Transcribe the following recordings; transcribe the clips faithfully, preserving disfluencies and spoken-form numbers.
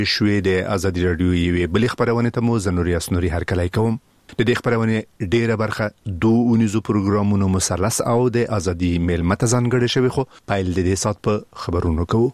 شوې د ازادي رادیو یوې بلې خبرونه ته مو زنوري اسنوري هرکلی کوم. د دې خبرونه ډیره برخه دوه اونیزو پروګرامونو مثلث او د ازادي میل متزان غړي شوی خو پایل د دې سات په خبرونو کوو.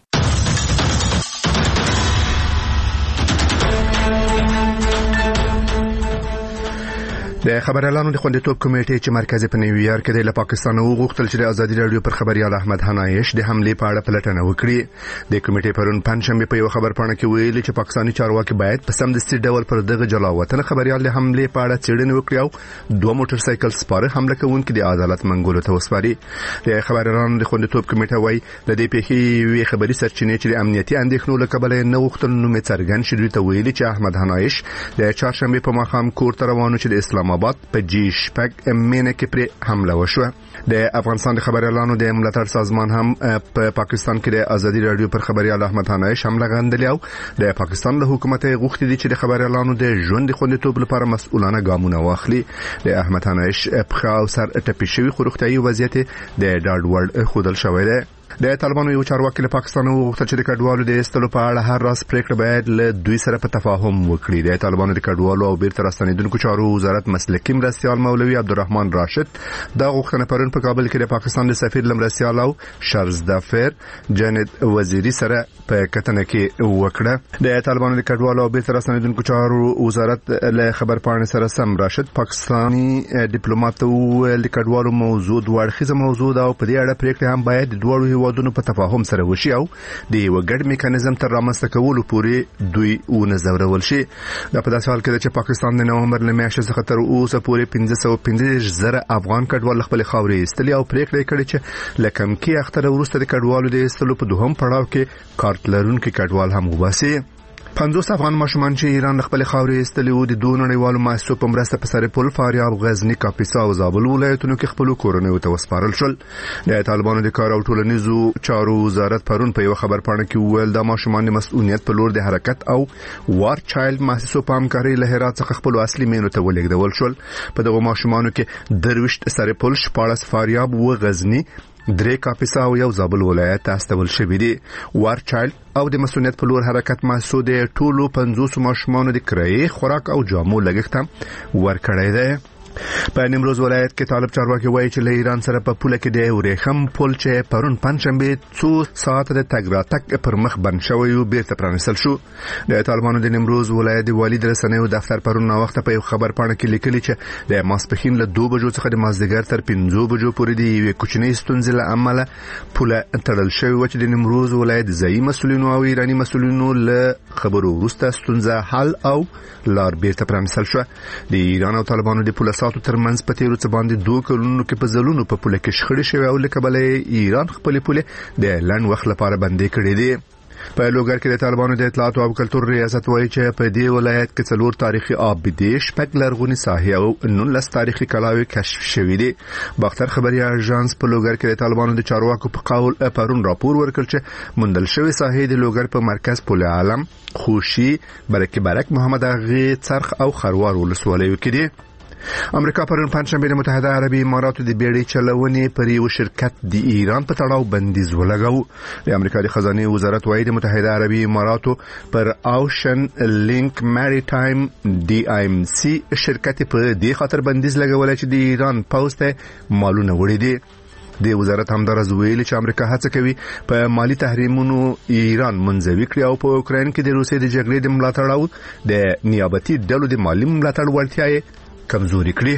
د خبر اعلان د خوندیتوب کمیټې چې مرکز په نیویارک کې د پاکستان وغوښتل چې د ازادي رادیو پر خبريال احمد حنایش د حمله په اړه پلټنه وکړي. د کمیټې پرون پنځشنبه په یو خبر پاڼه کې ویلي چې پاکستاني چارواکي باید په سمدستي ډول پر دغه جلاوطن خبريال د حمله په اړه څېړنه وکړي او دوه موټر سایکل سپاره حمله کوونکي د عدالت منګولو ته وسپاري. د خبر اعلان د خوندیتوب کمیټه وايي د دې پیښې وی خبري سرچینې چې د امنیتي اندېښنو له کبله نه وختل نو مڅرګن شوی ته ویلي چې احمد حنایش د چهارشنبه په ماښام کور ته روانو چې د اسلام آباد په جی شپږ مینه کې پر حمله وشوه. د افغانستان د خبر اعلانو د ملاتړ سازمان هم په پاکستان کې د ازادي رادیو پر خبريال احمد حنایش حمله غندلی او د پاکستان له حکومت غوښتي دي چې د خبر اعلانو د ژوند خوندیتوب لپاره مسؤلانه ګامونه واخلي. د احمد حنایش په خاو سر ټپي شوی خروختایي وضعیت د ډاډ وړ خودل شوی دی. د طالبانو یو چارواکي له پاکستان وغوښتل چې د کډوالو د ایستلو په اړه هر راز پریکړه باید له دوی سره په تفاهم وکړي. د طالبانو د کډوالو او بیرته راستنیدونکو چارو وزارت مسلکي مرستيال مولوي عبدالرحمن راشد دا غوښتنه پرون په کابل کې د پاکستان د سفیر لمرستيال او شرزدافر جنید وزیری سره په کتنه کې وکړه. د طالبانو د کډوالو او بیرته راستنیدونکو چارو وزارت له خبر پاڼې سره سم راشد پاکستاني ډیپلوماټ او د کډوالو موضوع دوړخیزه موضوع دا او په دې اړه پریکړه هم باید د دوړو ودونو په تفاهم سره وشي او د یو ګډ میکانیزم تر رامنځته کولو پورې دوی ونظرول شي. دا په داسې حال کې چې پاکستان د نومبر له میاشتې څخه تر اوسه پورې پنځه سوه پنځه زره افغان کډوال خپل خاورې ایستلي او پریکړه کړې چې لکم کې اختر وروسته د کډوالو د ایستلو په دوهم پړاو کې کارت لرونکي کډوال هم وباسي. پنځوس افغان ماشومان چې ایران خپل خاورې ایستلي وو د دوه نړیوالو مؤسسو په مرسته په سرپل، فاریاب، غزنی، کاپیسا او زابل ولایتونو کې خپل کورنۍ ته وسپارل شول. د طالبانو د کار او ټولنیزو چارو وزارت پرون په یو خبر پاڼه کې ویل د ماشومان د مسؤلیت په لور د حرکت او وار چایلډ مؤسسو په همکارۍ له هرات څخه خپل اصلي مینو ته ولېږدول شول. په دغه ماشومانو کې درويشت سرپل، شپاړس فاریاب و غزنی، درې کاپیسا او یو زابل ولایت ته استول شوی دی. وار چایلډ او د مسؤلیت په لور حرکت مؤسسو د ټولو پنځوس ماشومانو د کرایې، خوراک او جامو لګښت ورکړی دی. په نیمروز ولایت کې طالب چارواکي وایي چې له ایران سره په پوله کې د ورېخم پل چې پرون پنځشنبه څو ساعت د تګ راتګ پر مخ بند شوی او بیرته پرانیستل شو. د طالبانو د نیمروز ولایت د والي د رسنیو دفتر پرون نو وخت په یو خبر پاڼه کې لیکلي چې د ماسپخین له دوه بجو څخه د مازدیګر تر پنځه بجو پورې د یوې کوچنۍ ستونزې له امله پوله تړل شوی و چې د نیمروز ولایت ځایي مسؤلینو او ایراني مسؤلینو له خبرو وروسته ستونزه حل او لار بیرته پرانیستل شو. د ایران او طالبانو د پوله ساتو ترمنځ په تیرو څه باندې دوه کلونو کې په ځلونو په پوله کې شخړې شوې او لکه بلې ایران خپل پوله د لن وخت لپاره بندي کړې دي. په لوګر کې د طالبانو د اطلاعات او کلتور ریاست وایي چې په دې ولایت کې څلور تاریخي آبدې، شپږ لرغونې ساحې او نولس تاریخي کلاوې کشف شوې دي. باختر خبري اژانس په لوګر کې د طالبانو د چارواکو په قول پرون راپور ورکړ چې مندل شوی ساحې د لوګر په مرکز پل عالم، خوشي، برکه برک، محمد اغه، څرخ او خروار ولسوالیو کې دي. امریکا پرون پنځشنبه د متحده عربي اماراتو د بیړۍ چلونې پر یو شرکت د ایران په تړاو بندیز ولګاو. د امریکا د خزانه وزارت وايي د متحده عربي اماراتو پر اوشن لینک مریټایم ډي ایم سي شرکت په دې خاطر بندیز لګول چې د ایران پوسټه مالونه وړي دي. د وزارت همدارز ویلي چې امریکا هڅه کوي په مالی تحریمونو ایران منځوي کړي او په اوکراین کې د روسیې د جګړې د ملاتړ او د نیابتي ډلو د مالی ملاتړ وړتیا کمزوري کړي.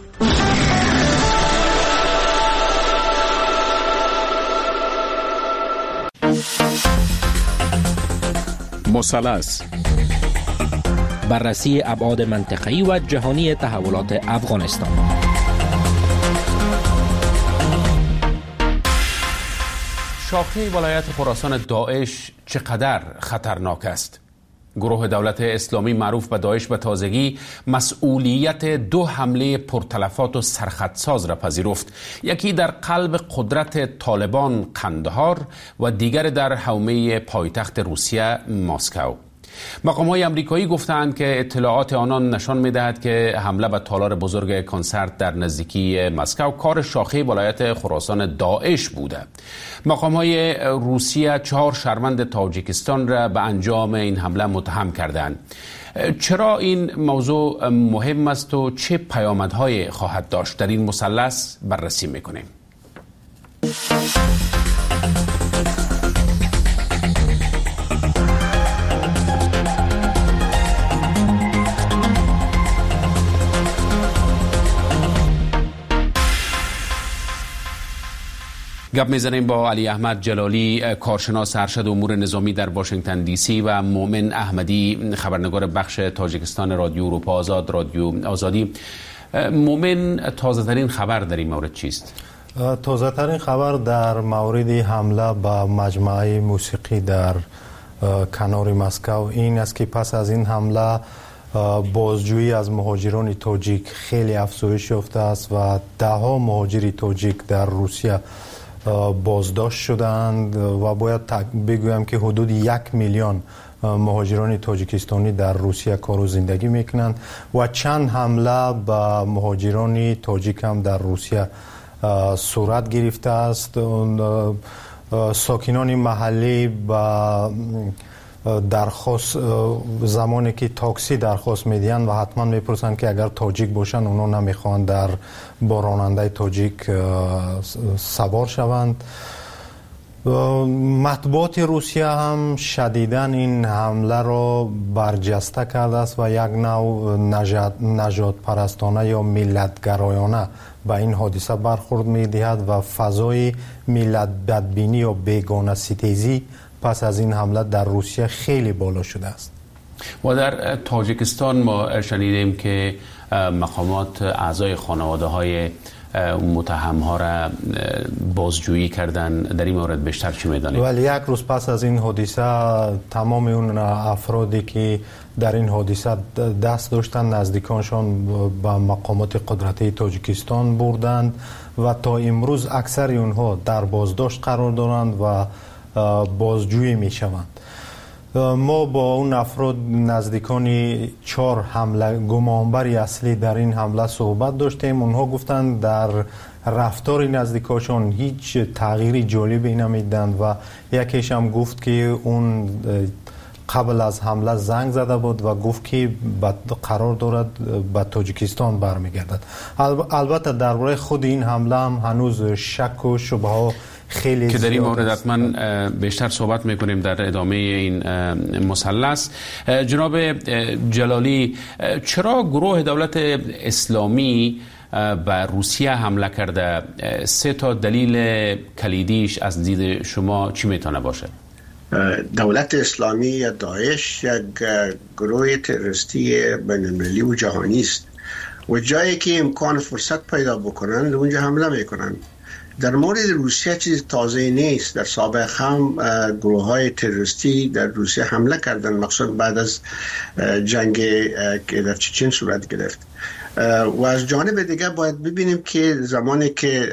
مثلث بررسی ابعاد منطقه‌ای و جهانی تحولات افغانستان. شاخه ولایت خراسان داعش چقدر خطرناک است؟ گروه دولت اسلامی معروف به داعش به تازگی مسئولیت دو حمله پرتلفات و سرخطساز را پذیرفت. یکی در قلب قدرت طالبان قندهار و دیگر در حومه پایتخت روسیه مسکو. مقام‌های آمریکایی گفتند که اطلاعات آنان نشان می‌دهد که حمله به تالار بزرگ کنسرت در نزدیکی مسکو کار شاخه ولایت خراسان داعش بوده. مقام‌های روسیه چهار شهروند تاجیکستان را به انجام این حمله متهم کردند. چرا این موضوع مهم است و چه پیامدهای خواهد داشت؟ در این مثلث بررسی می‌کنیم. گپ میزنیم با علی احمد جلالی، کارشناس ارشد امور نظامی در واشنگتن دی سی و مومن احمدی، خبرنگار بخش تاجیکستان رادیو اروپا آزاد، رادیو آزادی. مومن، تازه ترین خبر در این مورد چیست؟ تازه ترین خبر در مورد حمله به مجمع موسیقی در کنار مسکو این است که پس از این حمله بازجویی از مهاجران تاجیک خیلی افزایش یافته است و ده ها مهاجر تاجیک در روسیه بازداشت شدند و باید بگویم که حدود یک میلیون مهاجران تاجیکستانی در روسیه کار و زندگی میکنند و چند حمله به مهاجران تاجیک هم در روسیه صورت گرفته است. ساکنان محلی با درخواست زمانی که تاکسی درخواست میدین و حتما میپرسند که اگر تاجیک باشن اونا نمیخوان در با راننده تاجیک سوار شوند. مطبوعات روسیه هم شدیداً این حمله را برجسته کرده است و یک نوع نجات, نجات پرستانه یا ملتگرایانه به این حادثه برخورد میدهد و فضای ملت بدبینی یا بیگانه ستیزی پس از این حمله در روسیه خیلی بالا شده است. و در تاجیکستان ما شنیدیم که مقامات اعضای خانواده های متهم ها را بازجویی کردن. در این مورد بیشتر چی میدانید؟ ولی یک روز پس از این حادثه تمام اون افرادی که در این حادثه دست داشتن نزدیکانشان به مقامات قدرتی تاجیکستان بردند و تا امروز اکثر اونها در بازداشت قرار دارند و بازجویی می شوند. ما با اون افراد نزدیکانی چهار حمله گمانبری اصلی در این حمله صحبت داشتیم. اونها گفتند در رفتار نزدیکاشون هیچ تغییری جالبی نمیدند و یکیش هم گفت که اون قبل از حمله زنگ زده بود و گفت که قرار دارد به تاجیکستان برمیگردد. البته درباره خود این حمله هم هنوز شک و شبهه ها خیلی که در این مورد حتما بیشتر صحبت میکنیم در ادامه این مثلث. جناب جلالی، چرا گروه دولت اسلامی به روسیه حمله کرده؟ سه تا دلیل کلیدیش از دید شما چی میتونه باشه؟ دولت اسلامی یا داعش یک گروه تروریستی بین‌المللی و جهانی است و جایی که امکان فرصت پیدا بکنند اونجا حمله میکنند. در مورد روسیه چیز تازه نیست. در سابق هم گروه های تروریستی در روسیه حمله کردند، مخصوصا بعد از جنگ که در چچن صورت گرفت. و از جانب دیگه باید ببینیم که زمانی که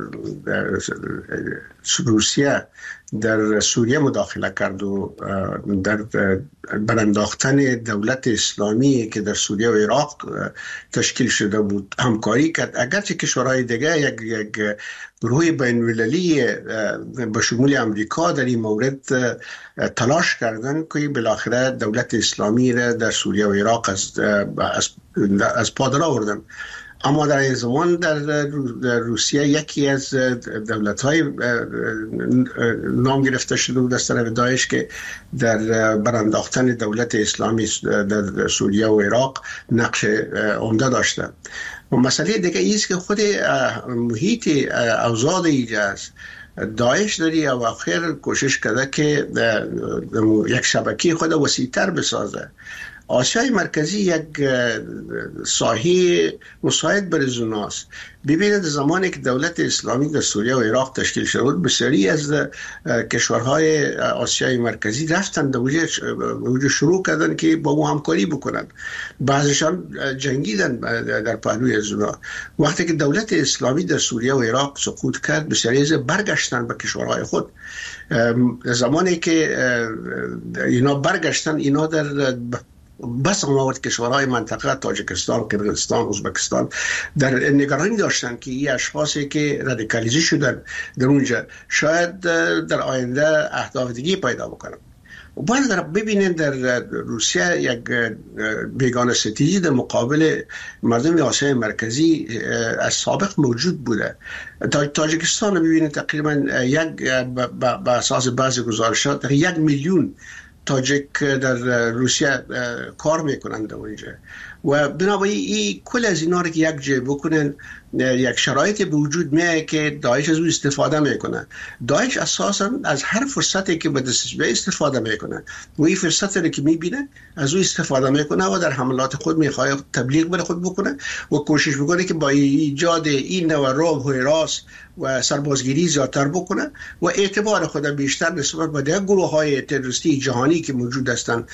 روسیه در سوریه مداخله کرد و در برانداختن دولت اسلامی که در سوریه و عراق تشکیل شده بود همکاری کرد، اگرچه کشورهای دیگه یک یک گروه بین‌المللی به شمول امریکا در این مورد تلاش کردن که بالاخره دولت اسلامی را در سوریه و عراق از از, از پا در آوردن. اما در این زمان در, در روسیه یکی از دولت‌های نام گرفته شده بود از طرف داعش که در برانداختن دولت اسلامی در سوریه و عراق نقش عمده داشته. و مسئله دیگه ایست که خود محیط اوضاع ایجاز داعش داری و آخر کوشش کرده که یک شبکه خود وسیع‌تر بسازه آسیای مرکزی یک ساحه مساعد برای زوناست. ببینید زمانی که دولت اسلامی در سوریه و عراق تشکیل شد، بسیاری از کشورهای آسیای مرکزی رفتن در وجود شروع کردن که با ما همکاری بکنن. بعضشان جنگیدن در پهلوی زونا. وقتی که دولت اسلامی در سوریه و عراق سقوط کرد، بسیاری از برگشتن به کشورهای خود. زمانی که اینا برگشتن، اینا در بس آمد کشورهای منطقه تاجیکستان، قرقیزستان، ازبکستان در نگرانی داشتن که این اشخاصی که رادیکالیزه شدن در اونجا شاید در آینده اهداف دیگه پیدا بکنن. و باید ببینید در روسیه یک بیگانه ستیزی در مقابل مردم آسیای مرکزی از سابق موجود بوده. تاجیکستان رو ببینید تقریبا یک به اساس بعضی گزارشات یک میلیون تاجیک در روسیه کار میکنند در اونجا و بنابراین این کل از اینا رو که یک جای بکنن، یک شرایطی به وجود میاد که داعش از او استفاده میکنه. داعش اساسا از هر فرصتی که به دستش بیاد استفاده میکنه و این فرصتی رو که میبینه از او استفاده میکنه و در حملات خود میخواد تبلیغ بر خود بکنه و کوشش میکنه که با ایجاد این نوع رعب و هراس و سربازگیری زیادتر بکنه و اعتبار خود بیشتر نسبت به دیگر گروه های تروریستی جهانی که موجود هستند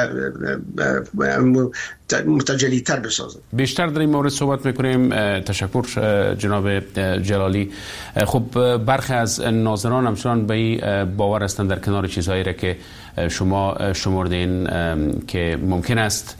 متجلی تر بسازن. بیشتر در این مورد صحبت میکنیم. تشکر جناب جلالی. خب برخی از ناظران همچنان به این باور هستند در کنار چیزهایی را که شما شمردین که ممکن است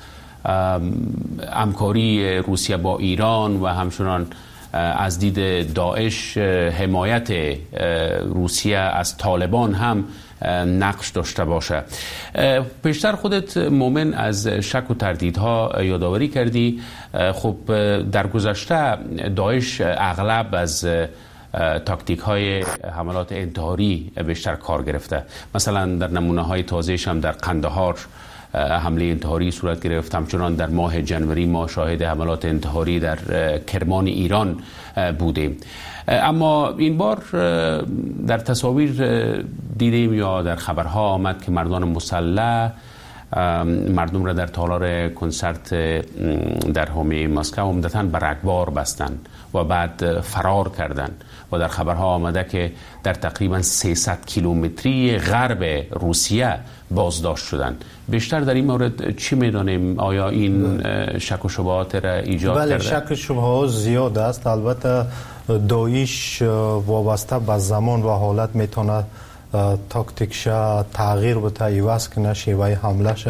همکاری روسیه با ایران و همچنان از دید داعش حمایت روسیه از طالبان هم نقش داشته باشه. پیشتر خودت مومن از شک و تردیدها یادآوری کردی. خب در گذشته داعش اغلب از تاکتیک های حملات انتحاری بیشتر کار گرفته. مثلا در نمونه های تازه‌اش هم در قندهار حمله انتحاری صورت گرفت. همچنان در ماه جنوری ما شاهد حملات انتحاری در کرمان ایران بودیم. اما این بار در تصاویر دیدیم یا در خبرها آمد که مردان مسلح مردم را در تالار کنسرت در حومه مسکو عمدتاً به رگبار بستند و بعد فرار کردند و در خبرها آمده که در تقریباً سیصد کیلومتری غرب روسیه بازداشت شدند. بیشتر در این مورد چی میدانیم؟ آیا این شک و شبهات را ایجاد بله کرده؟ بله شک و شبهات زیاد است. البته داعش وابسته به زمان و حالت میتونه تاکتیکش تغییر بده، عوض کنه شیوه حملهش.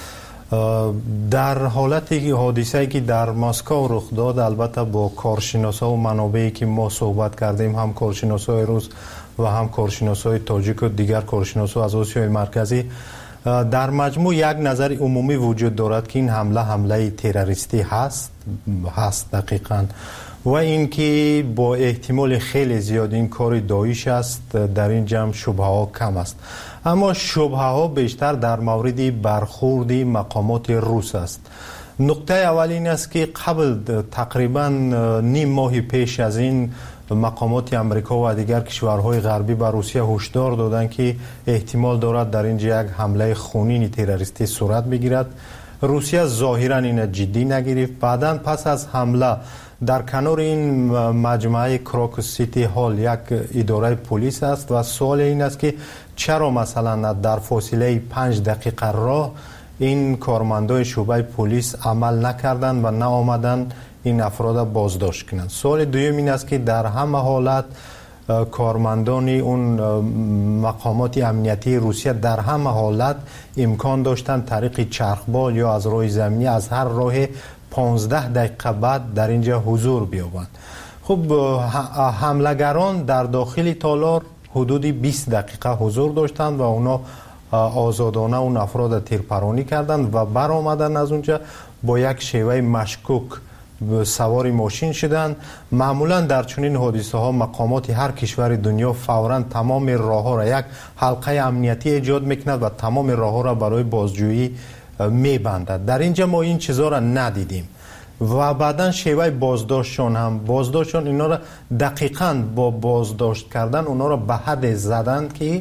در حالتی حادثه‌ای که در مسکو رخ داد، البته با کارشناسا و منابعی که ما صحبت کردیم، هم کارشناسای روس و هم کارشناسای تاجیک و دیگر کارشناسا از آسیای مرکزی، در مجموع یک نظر عمومی وجود دارد که این حمله حمله تروریستی هست هست دقیقاً و اینکه با احتمال خیلی زیاد این کار داعش است. در این جمع شبهه ها کم است، اما شبهه ها بیشتر در مورد برخورد مقامات روس است. نقطه اول این است که قبل تقریبا نیم ماه پیش از این مقامات امریکا و دیگر کشورهای غربی به روسیه هشدار دادند که احتمال دارد در اینجا یک حمله خونین تروریستی صورت بگیرد. روسیه ظاهرا این جدی نگرفت. بعداً پس از حمله در کنار این مجمع کراکوس سیتی هال یک اداره پلیس است و سوال این است که چرا مثلا در فاصله پنج دقیقه راه این کارمندای شعبه پلیس عمل نکردند و نه آمدند این افراد بازداشت کنند. سوال دوم این است که در همه حالت کارمندان اون مقامات امنیتی روسیه در همه حالت امکان داشتند طریق چرخبال یا از راه زمینی از هر راه پانزده دقیقه بعد در اینجا حضور بیابند. خب حملگران در داخل تالار حدود بیست دقیقه حضور داشتند و اونا آزادانه اون افراد تیرپرانی کردند و برآمدن از اونجا با یک شیوه مشکوک سوار ماشین شدند. معمولا در چنین حادثه ها مقامات هر کشور دنیا فوراً تمام راه ها را یک حلقه امنیتی ایجاد میکند و تمام راه ها را برای بازجویی میبندد. در اینجا ما این چیزا را ندیدیم و بعداً شیوه بازداشتشون هم بازداشتشون اینا را دقیقاً با بازداشت کردن اونا را به حد زدند که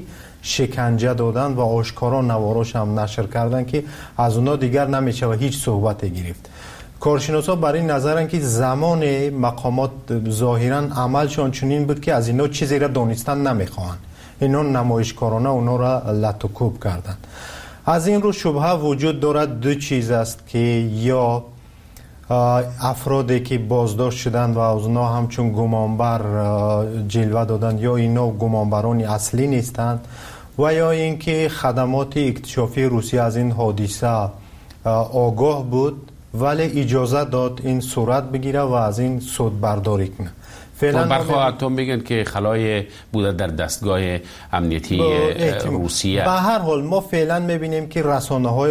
شکنجه دادن و آشکارا نواراش هم نشر کردن که از اونا دیگر نمیشه و هیچ صحبت گرفت. کارشناسا برای نظرن که زمان مقامات ظاهرا عملشان چنین بود که از اینا چیزی را دانستن نمیخوان، اینا نمایشکارانه اونا را لطوکوب کردن. از این رو شبهه وجود دارد دو چیز است که یا افرادی که بازداشت شدن و از اونا همچون گمانبر جلوه دادن یا اینا گمانبران اصلی نیستند و یا اینکه خدمات اکتشافی روسیه از این حادثه آگاه بود ولی اجازه داد این صورت بگیره و از این سود برداری کنه. فعلا برخواهتون میگن که خلای بوده در دستگاه امنیتی روسیه. به هر حال ما فعلا میبینیم که رسانه های